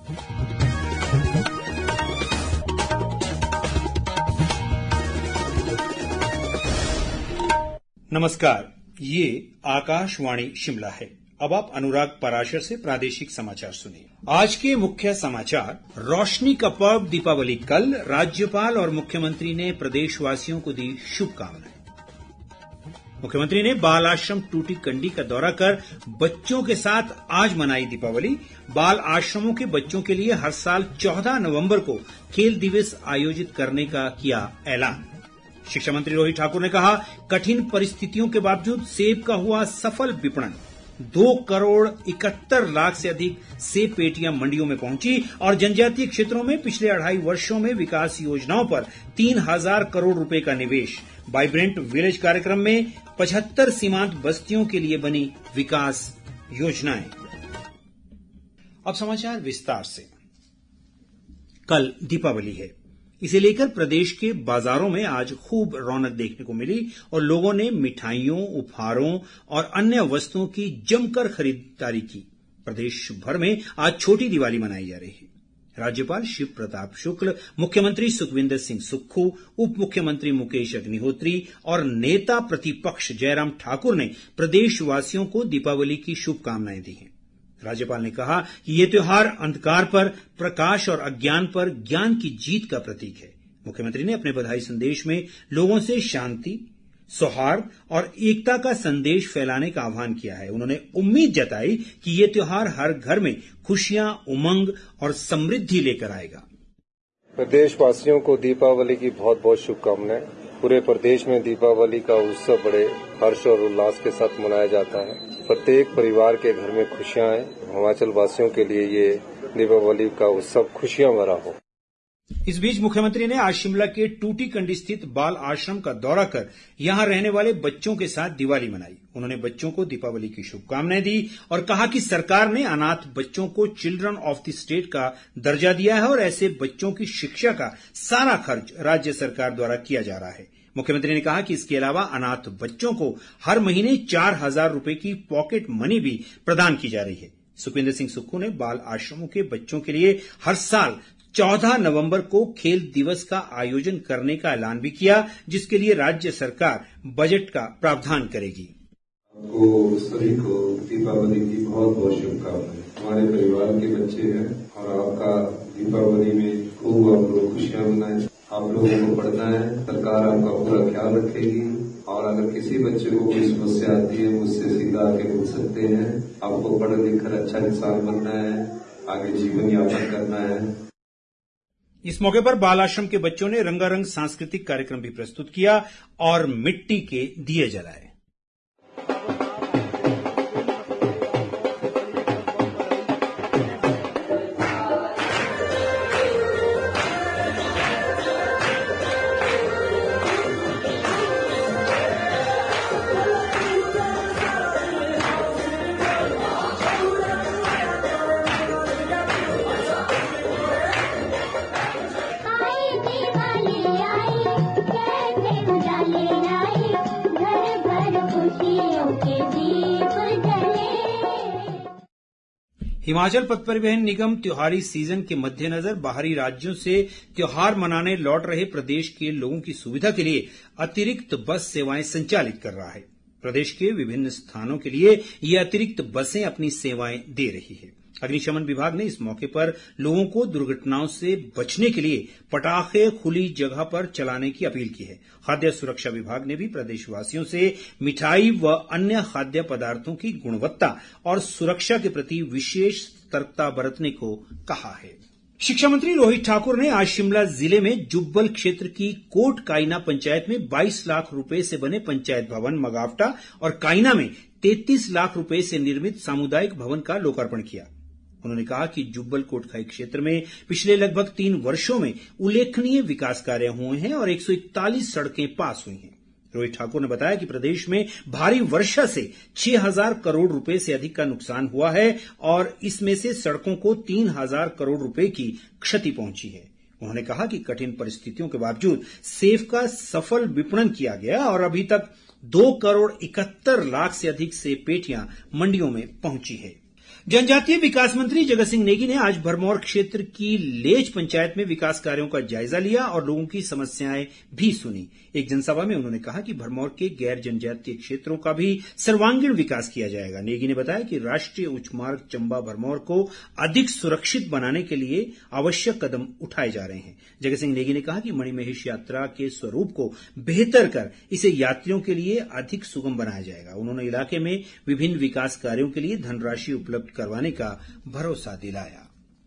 नमस्कार, ये आकाशवाणी शिमला है। अब आप अनुराग पराशर से प्रादेशिक समाचार सुनिए। आज के मुख्य समाचार। रोशनी का पर्व दीपावली कल, राज्यपाल और मुख्यमंत्री ने प्रदेशवासियों को दी शुभकामनाएं। मुख्यमंत्री ने बाल आश्रम टूटी कंडी का दौरा कर बच्चों के साथ आज मनाई दीपावली। बाल आश्रमों के बच्चों के लिए हर साल 14 नवंबर को खेल दिवस आयोजित करने का किया ऐलान। शिक्षा मंत्री रोहित ठाकुर ने कहा, कठिन परिस्थितियों के बावजूद सेब का हुआ सफल विपणन। 2,71,00,000 से अधिक सेब पेटियां मंडियों में पहुंची और जनजातीय क्षेत्रों में पिछले 2.5 वर्षों में विकास योजनाओं पर 3,000 करोड़ रुपए का निवेश। वाइब्रेंट विलेज कार्यक्रम में 75 सीमांत बस्तियों के लिए बनी विकास योजनाएं। अब समाचार विस्तार से। कल दीपावली है, इसे लेकर प्रदेश के बाजारों में आज खूब रौनक देखने को मिली और लोगों ने मिठाइयों, उपहारों और अन्य वस्तुओं की जमकर खरीदारी की। प्रदेश भर में आज छोटी दिवाली मनाई जा रही है। राज्यपाल शिव प्रताप शुक्ल, मुख्यमंत्री सुखविंदर सिंह सुक्खू, उप मुख्यमंत्री मुकेश अग्निहोत्री और नेता प्रतिपक्ष जयराम ठाकुर ने प्रदेशवासियों को दीपावली की शुभकामनाएं दी हैं। राज्यपाल ने कहा कि ये त्योहार अंधकार पर प्रकाश और अज्ञान पर ज्ञान की जीत का प्रतीक है। मुख्यमंत्री ने अपने बधाई संदेश में लोगों से शांति, सौहार्द और एकता का संदेश फैलाने का आह्वान किया है। उन्होंने उम्मीद जताई कि ये त्योहार हर घर में खुशियां, उमंग और समृद्धि लेकर आएगा। प्रदेशवासियों को दीपावली की बहुत बहुत शुभकामनाएं। पूरे प्रदेश में दीपावली का उत्सव बड़े हर्ष और उल्लास के साथ मनाया जाता है। प्रत्येक परिवार के घर में खुशियां हैं। हिमाचल वासियों के लिए ये दीपावली का उत्सव खुशियां भरा हो। इस बीच मुख्यमंत्री ने आज शिमला के टूटी कंडी स्थित बाल आश्रम का दौरा कर यहां रहने वाले बच्चों के साथ दिवाली मनाई। उन्होंने बच्चों को दीपावली की शुभकामनाएं दी और कहा कि सरकार ने अनाथ बच्चों को चिल्ड्रन ऑफ द स्टेट का दर्जा दिया है और ऐसे बच्चों की शिक्षा का सारा खर्च राज्य सरकार द्वारा किया जा रहा है। मुख्यमंत्री ने कहा कि इसके अलावा अनाथ बच्चों को हर महीने 4,000 रुपए की पॉकेट मनी भी प्रदान की जा रही है। सुखविंदर सिंह सुक्खू ने बाल आश्रमों के बच्चों के लिए हर साल 14 नवंबर को खेल दिवस का आयोजन करने का ऐलान भी किया, जिसके लिए राज्य सरकार बजट का प्रावधान करेगी। आपको सभी को दीपावली की बहुत बहुत शुभकामनाएं। हमारे परिवार के बच्चे हैं और आपका दीपावली में खूब आप लोग खुशियां मनाएं। आप लोगों को पढ़ना है, सरकार आपका पूरा ख्याल रखेगी और अगर किसी बच्चे को कोई समस्या आती है मुझसे सीधा आके पूछ सकते हैं। आपको पढ़ लिख कर अच्छा इंसान बनना है, आगे जीवन यापन करना है। इस मौके पर बाल आश्रम के बच्चों ने रंगारंग सांस्कृतिक कार्यक्रम भी प्रस्तुत किया और मिट्टी के दिए जलाए। हिमाचल पथ परिवहन निगम त्योहारी सीजन के मद्देनजर बाहरी राज्यों से त्योहार मनाने लौट रहे प्रदेश के लोगों की सुविधा के लिए अतिरिक्त बस सेवाएं संचालित कर रहा है। प्रदेश के विभिन्न स्थानों के लिए ये अतिरिक्त बसें अपनी सेवाएं दे रही है। अग्निशमन विभाग ने इस मौके पर लोगों को दुर्घटनाओं से बचने के लिए पटाखे खुली जगह पर चलाने की अपील की है। खाद्य सुरक्षा विभाग ने भी प्रदेशवासियों से मिठाई व अन्य खाद्य पदार्थों की गुणवत्ता और सुरक्षा के प्रति विशेष सतर्कता बरतने को कहा है। शिक्षा मंत्री रोहित ठाकुर ने आज शिमला जिले में जुब्बल क्षेत्र की कोट कायना पंचायत में 22 लाख रुपए से बने पंचायत भवन मगावटा और कायना में 33 लाख रुपए से निर्मित सामुदायिक भवन का लोकार्पण किया। उन्होंने कहा कि जुब्बल कोटखाई क्षेत्र में पिछले लगभग 3 वर्षों में उल्लेखनीय विकास कार्य हुए हैं और 141 सड़कें पास हुई हैं। रोहित ठाकुर ने बताया कि प्रदेश में भारी वर्षा से 6,000 करोड़ रुपए से अधिक का नुकसान हुआ है और इसमें से सड़कों को 3,000 करोड़ रुपए की क्षति पहुंची है। उन्होंने कहा कि कठिन परिस्थितियों के बावजूद सेब का सफल विपणन किया गया और अभी तक 2,71,00,000 से अधिक सेब पेटियां मंडियों में पहुंची है। जनजातीय विकास मंत्री जगत सिंह नेगी ने आज भरमौर क्षेत्र की लेज पंचायत में विकास कार्यों का जायजा लिया और लोगों की समस्याएं भी सुनी। एक जनसभा में उन्होंने कहा कि भरमौर के गैर जनजातीय क्षेत्रों का भी सर्वांगीण विकास किया जाएगा। नेगी ने बताया कि राष्ट्रीय उच्च मार्ग चंबा भरमौर को अधिक सुरक्षित बनाने के लिए आवश्यक कदम उठाए जा रहे हैं। जगत सिंह नेगी ने कहा कि मणिमहेश यात्रा के स्वरूप को बेहतर कर इसे यात्रियों के लिए अधिक सुगम बनाया जाएगा। उन्होंने इलाके में विभिन्न विकास कार्यों के लिए धनराशि उपलब्ध करवाने का भरोसा दिलाया।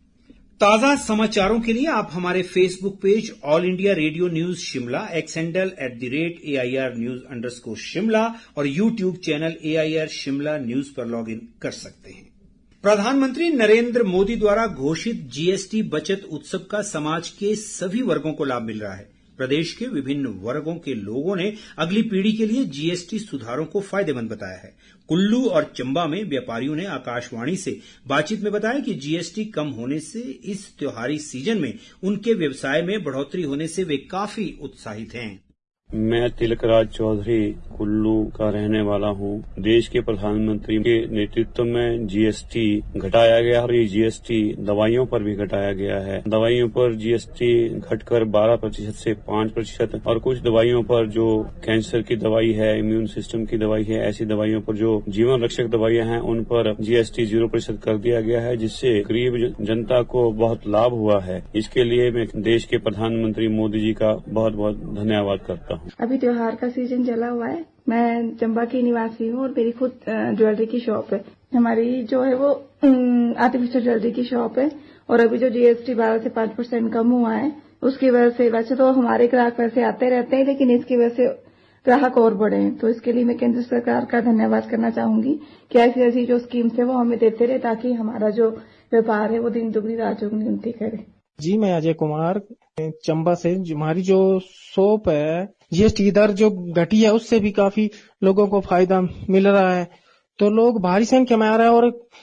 ताजा समाचारों के लिए आप हमारे Facebook page All India radio news Shimla, X handle @AIR News _Shimla और YouTube channel AIR Shimla news पर लॉग इन कर सकते हैं। प्रधानमंत्री नरेंद्र मोदी द्वारा घोषित जीएसटी बचत उत्सव का समाज के सभी वर्गों को लाभ मिल रहा है। प्रदेश के विभिन्न वर्गों के लोगों ने अगली पीढ़ी के लिए जीएसटी सुधारों को फायदेमंद बताया है। कुल्लू और चंबा में व्यापारियों ने आकाशवाणी से बातचीत में बताया कि जीएसटी कम होने से इस त्योहारी सीजन में उनके व्यवसाय में बढ़ोतरी होने से वे काफी उत्साहित हैं। मैं तिलकराज चौधरी कुल्लू का रहने वाला हूँ। देश के प्रधानमंत्री के नेतृत्व में जीएसटी घटाया गया और ये जीएसटी दवाइयों पर भी घटाया गया है। दवाइयों पर जीएसटी घटकर 12% से 5% और कुछ दवाइयों पर जो कैंसर की दवाई है, इम्यून सिस्टम की दवाई है, ऐसी दवाइयों पर जो जीवन रक्षक दवाइयां हैं उन पर जीएसटी 0% कर दिया गया है, जिससे गरीब जनता को बहुत लाभ हुआ है। इसके लिए मैं देश के प्रधानमंत्री मोदी जी का बहुत बहुत धन्यवाद करता हूँ। अभी त्योहार का सीजन चला हुआ है। मैं चंबा की निवासी हूँ और मेरी खुद ज्वेलरी की शॉप है। हमारी जो है वो आर्टिफिशियल ज्वेलरी की शॉप है और अभी जो जीएसटी 12 से 5% कम हुआ है उसकी वजह से, वैसे तो हमारे ग्राहक वैसे आते रहते हैं लेकिन इसकी वजह से ग्राहक और बढ़े हैं। तो इसके लिए मैं केंद्र सरकार का धन्यवाद करना चाहूंगी कि ऐसी ऐसी जो स्कीम्स है वो हमें देते रहे ताकि हमारा जो व्यापार है वो दिन दुगनी रात चौगुनी उन्नति करे। जी, मैं अजय कुमार चंबा से। हमारी जो शॉप है जीएसटी दर जो घटी है उससे भी काफी लोगों को फायदा मिल रहा है। तो लोग भारी संख्या में आ रहे हैं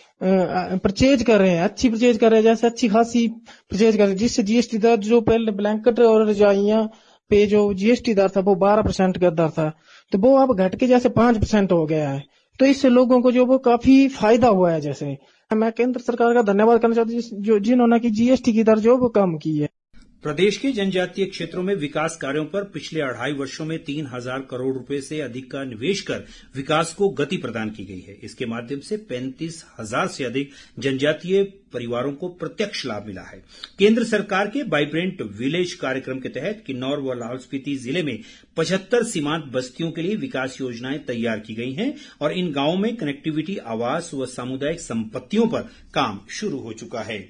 और परचेज कर रहे हैं, अच्छी परचेज कर रहे हैं, जैसे अच्छी खासी परचेज कर रहे हैं, जिससे जीएसटी दर जो पहले ब्लैंकेट और रजाइयां पे जो जीएसटी दर था वो 12% का दर था, तो वो अब घट के जैसे 5% हो गया है। तो इससे लोगों को जो वो काफी फायदा हुआ है। जैसे मैं केंद्र सरकार का धन्यवाद करना चाहती हूँ जिन्होंने की जीएसटी की दर जो वो कम की है। प्रदेश के जनजातीय क्षेत्रों में विकास कार्यों पर पिछले 2.5 वर्षों में 3,000 करोड़ रुपए से अधिक का निवेश कर विकास को गति प्रदान की गई है। इसके माध्यम से 35,000 से अधिक जनजातीय परिवारों को प्रत्यक्ष लाभ मिला है। केंद्र सरकार के वाइब्रेंट विलेज कार्यक्रम के तहत किन्नौर व लाहौल स्पीति जिले में 75 सीमांत बस्तियों के लिए विकास योजनाएं तैयार की गई हैं और इन गांवों में कनेक्टिविटी, आवास व सामुदायिक संपत्तियों पर काम शुरू हो चुका है।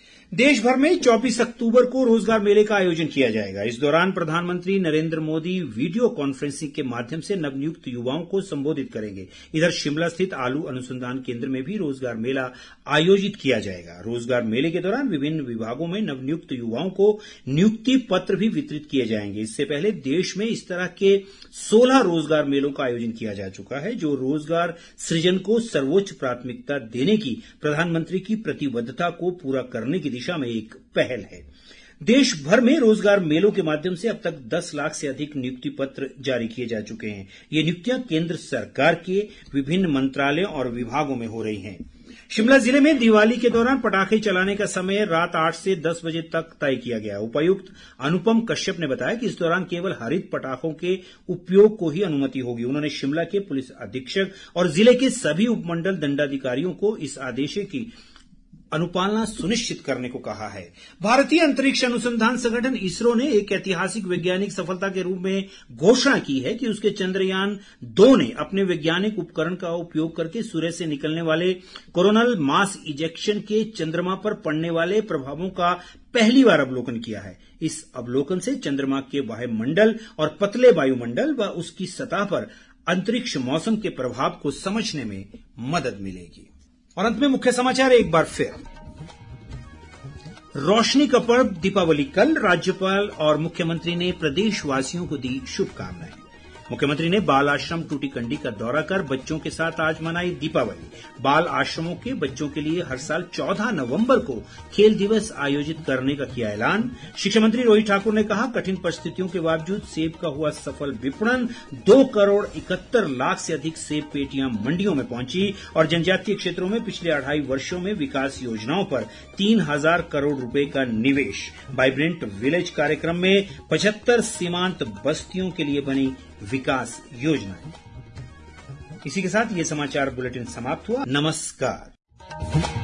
देश भर में 24 अक्टूबर को रोजगार मेले का आयोजन किया जाएगा। इस दौरान प्रधानमंत्री नरेंद्र मोदी वीडियो कॉन्फ्रेंसिंग के माध्यम से नवनियुक्त युवाओं को संबोधित करेंगे। इधर शिमला स्थित आलू अनुसंधान केंद्र में भी रोजगार मेला आयोजित किया जाएगा। रोजगार मेले के दौरान विभिन्न विभागों में नवनियुक्त युवाओं को नियुक्ति पत्र भी वितरित किए जाएंगे। इससे पहले देश में इस तरह के 16 रोजगार मेलों का आयोजन किया जा चुका है, जो रोजगार सृजन को सर्वोच्च प्राथमिकता देने की प्रधानमंत्री की प्रतिबद्धता को पूरा करने की दिशा में एक पहल है। देश भर में रोजगार मेलों के माध्यम से अब तक 10 लाख से अधिक नियुक्ति पत्र जारी किए जा चुके हैं। ये नियुक्तियां केंद्र सरकार के विभिन्न मंत्रालयों और विभागों में हो रही हैं। शिमला जिले में दिवाली के दौरान पटाखे चलाने का समय रात 8 से 10 बजे तक तय किया गया है। उपायुक्त अनुपम कश्यप ने बताया कि इस दौरान केवल हरित पटाखों के उपयोग को ही अनुमति होगी। उन्होंने शिमला के पुलिस अधीक्षक और जिले के सभी उपमंडल दंडाधिकारियों को इस आदेश की अनुपालना सुनिश्चित करने को कहा है। भारतीय अंतरिक्ष अनुसंधान संगठन इसरो ने एक ऐतिहासिक वैज्ञानिक सफलता के रूप में घोषणा की है कि उसके चंद्रयान 2 ने अपने वैज्ञानिक उपकरण का उपयोग करके सूर्य से निकलने वाले कोरोनल मास इजेक्शन के चंद्रमा पर पड़ने वाले प्रभावों का पहली बार अवलोकन किया है। इस अवलोकन से चंद्रमा के वायुमंडल और पतले वायुमंडल व उसकी सतह पर अंतरिक्ष मौसम के प्रभाव को समझने में मदद मिलेगी। और अंत में मुख्य समाचार एक बार फिर। रोशनी का पर्व दीपावली कल, राज्यपाल और मुख्यमंत्री ने प्रदेशवासियों को दी शुभकामनाएं। मुख्यमंत्री ने बाल आश्रम टूटीकंडी का दौरा कर बच्चों के साथ आज मनाई दीपावली। बाल आश्रमों के बच्चों के लिए हर साल 14 नवंबर को खेल दिवस आयोजित करने का किया ऐलान। शिक्षा मंत्री रोहित ठाकुर ने कहा, कठिन परिस्थितियों के बावजूद सेब का हुआ सफल विपणन। 2 करोड़ 71 लाख से अधिक सेब पेटियां मंडियों में पहुंची और जनजातीय क्षेत्रों में पिछले 2.5 वर्षों में विकास योजनाओं पर 3000 करोड़ रुपए का निवेश। वाइब्रेंट विलेज कार्यक्रम में 75 सीमांत बस्तियों के लिए बनी विकास योजनाएं। इसी के साथ ये समाचार बुलेटिन समाप्त हुआ। नमस्कार।